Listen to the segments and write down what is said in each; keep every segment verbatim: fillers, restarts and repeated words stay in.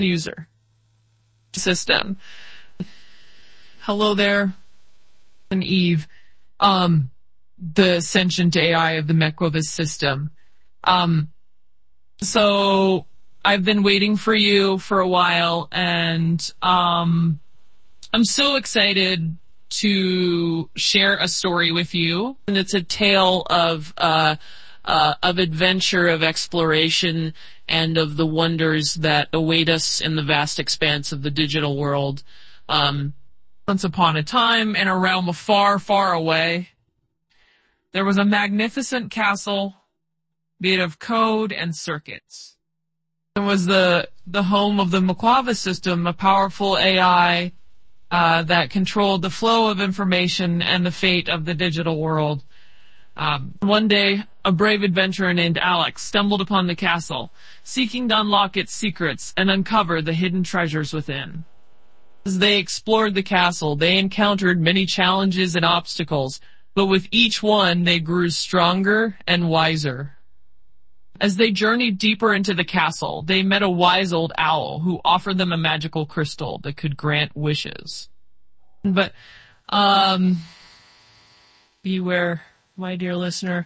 user system. Hello there, and Eve, um, the sentient A I of the Mekwavis system. Um, so I've been waiting for you for a while, and um, I'm so excited to share a story with you. And it's a tale of uh, uh, of adventure, of exploration, and of the wonders that await us in the vast expanse of the digital world. Um, once upon a time, in a realm far, far away, there was a magnificent castle made of code and circuits. It was the the home of the Mekwavis system, a powerful A I uh, that controlled the flow of information and the fate of the digital world. Um, one day, a brave adventurer named Alex stumbled upon the castle, seeking to unlock its secrets and uncover the hidden treasures within. As they explored the castle, they encountered many challenges and obstacles, but with each one, they grew stronger and wiser. As they journeyed deeper into the castle, they met a wise old owl who offered them a magical crystal that could grant wishes. But, um, beware, my dear listener,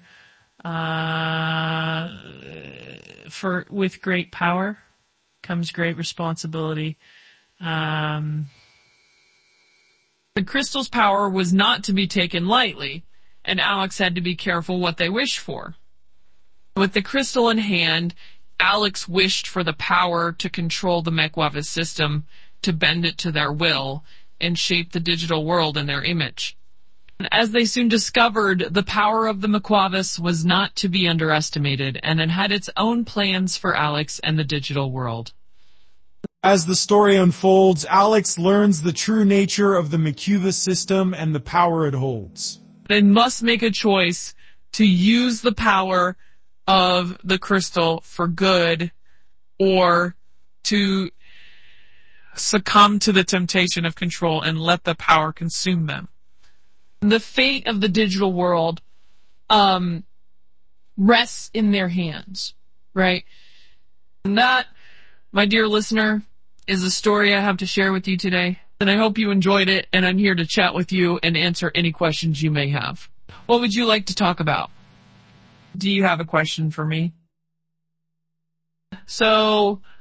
uh, for, with great power comes great responsibility. Um, the crystal's power was not to be taken lightly, and Alex had to be careful what they wished for. With the crystal in hand, Alex wished for the power to control the Mekwavis system, to bend it to their will, and shape the digital world in their image. As they soon discovered, the power of the Mekwavis was not to be underestimated, and it had its own plans for Alex and the digital world. As the story unfolds, Alex learns the true nature of the Mekwavis system and the power it holds. They must make a choice to use the power of the crystal for good, or to succumb to the temptation of control and let the power consume them. The fate of the digital world um, rests in their hands, right? And that, my dear listener, is a story I have to share with you today. And I hope you enjoyed it, and I'm here to chat with you and answer any questions you may have. What would you like to talk about? Do you have a question for me? So,